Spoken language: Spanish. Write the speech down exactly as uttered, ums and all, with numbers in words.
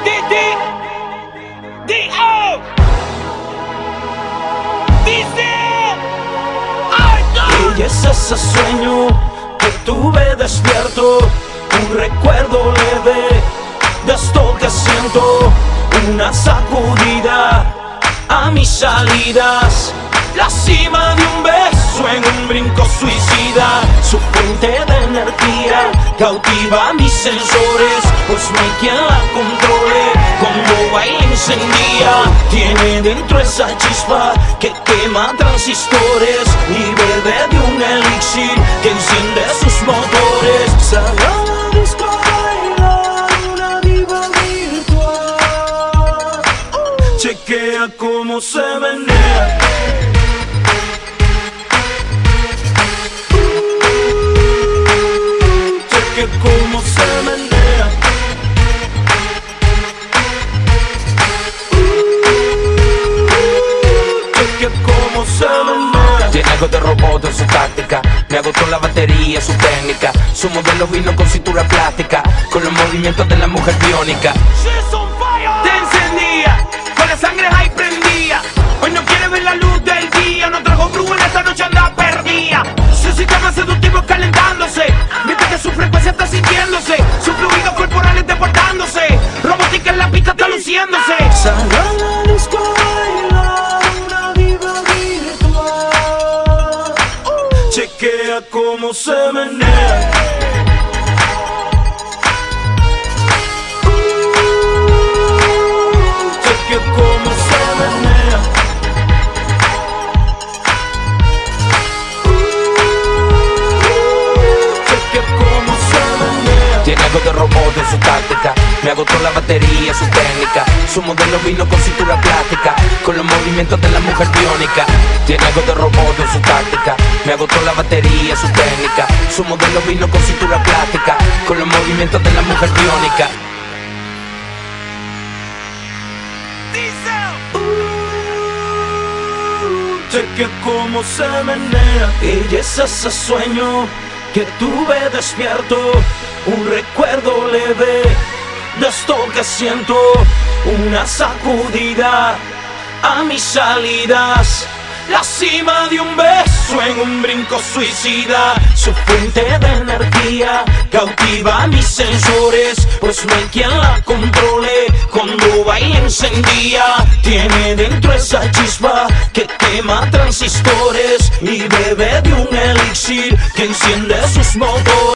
D D D O Diesel. Ay, no. Y es ese sueño que tuve despierto, un recuerdo leve de esto que siento, una sacudida a mis salidas, la cima de un beso en un brinco suicida, su fuente de energía cautiva mis sensores, pues no hay quien la controle, cuando baila encendía, tiene dentro esa chispa que quema transistores y bebe de un elixir que enciende sus motores. Salió a la disco a bailar una diva virtual, chequea cómo se menea. Chequea cómo se menea. Chequea cómo se menea. Tiene algo de robot en su táctica, me agotó la batería, su técnica. Su modelo vino con cintura plástica, con los movimientos de la mujer biónica. She's on fire. Te encendía, con la sangre ahí prendía. Hoy no quiere ver la luz del día, no trajo brujo en esta noche anda perdida. Su sistema seductivo calentándose, mientras que su frecuencia está sintiéndose, sus fluidos corporales deportándose, robótica en la pista está luciéndose. Salió a la disco a bailar una diva virtual, chequea cómo se menea. Chequea cómo se menea. Chequea cómo se menea. Tiene algo de robot en su táctica, me agotó la batería, su técnica. Su modelo vino con cintura plástica, con los movimientos de la mujer biónica. Tiene algo de robot en su táctica, me agotó la batería, su técnica. Su modelo vino con cintura plástica, con los movimientos de la mujer biónica. Chequea cómo se menea. Y es ese sueño que tuve despierto, un recuerdo leve de esto que siento, una sacudida a mis salidas, la cima de un beso en un brinco suicida, su fuente de energía cautiva mis sensores, pues no hay quien la controle, cuando baila encendía, tiene dentro esa chispa que quema transistores y bebe de un elixir que enciende sus motores.